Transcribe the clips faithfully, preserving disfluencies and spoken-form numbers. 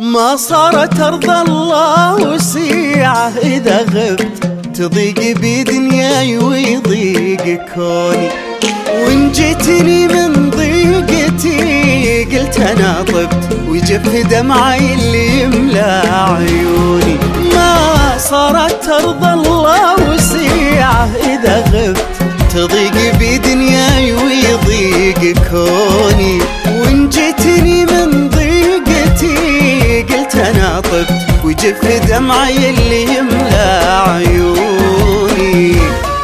ما صارت أرض الله وسيعة إذا غبت، تضيق بي دنياي ويضيق كوني. وإن جيتني من ضيقتي قلت أنا طبت، ويجف دمعي اللي يملى عيوني. ما صارت أرض الله وسيعة إذا غبت، تضيق بي دنياي ويضيق كوني. وإن جيتني من ضيقتي قلت أنا طبت، ويجف دمعي اللي يملى عيوني.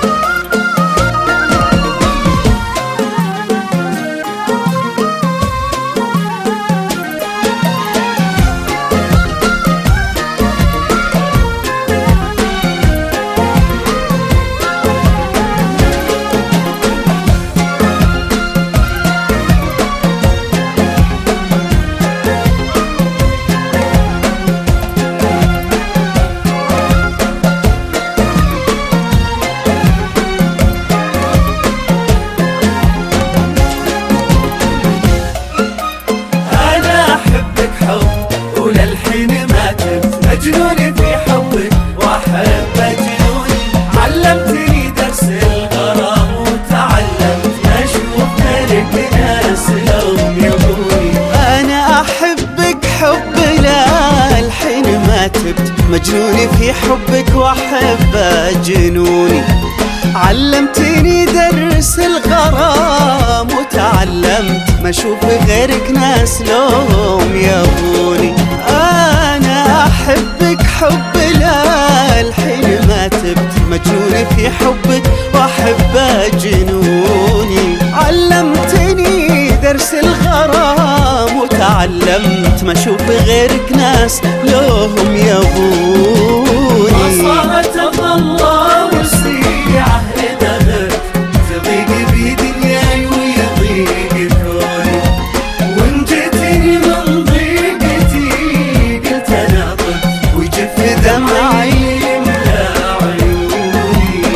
مجنوني في حبك واحب جنوني، علمتني درس الغرام وتعلمت اشوف ملك ناس لهم يبوني. انا احبك حب لا الحين ما تبت، مجنوني في حبك واحب جنوني. علمتني درس الغرام وتعلمت ما اشوف غيرك ناس لهم يبوني. انا احبك حب لا الحين ما تبت، مجنوني في حبك واحب جنوني. علمتني درس الغرام وتعلمت ما اشوف غيرك ناس لهم يبوني. ما صارت الله وسيعة إذا غبت، تضيق بي دنياي ويضيق كوني. وإن جيتني من ضيقتي قلت أنا طبت، ويجف دمعي يملى عيوني.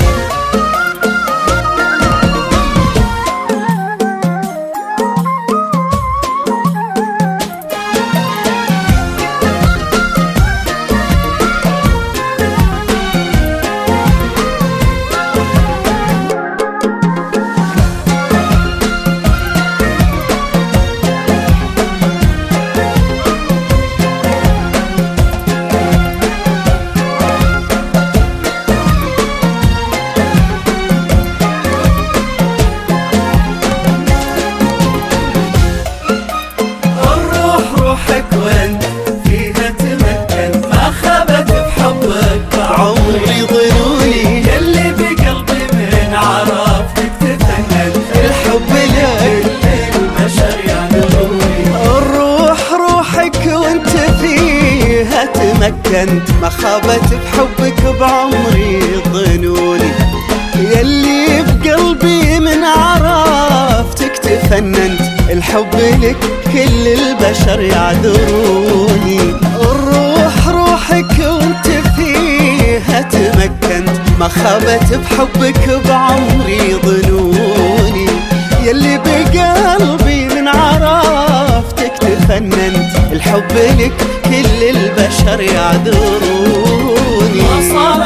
تمكنت ما خابت بحبك بعمري ظنوني. يلي بقلبي من عرفتك تفننت، الحب لك كل البشر يعذروني. الروح روحك وانت فيها تمكنت، ما خابت بحبك بعمري ظنوني. يلي بقلبي من عرفتك تفننت، الحب لك كل البشر يعذروني.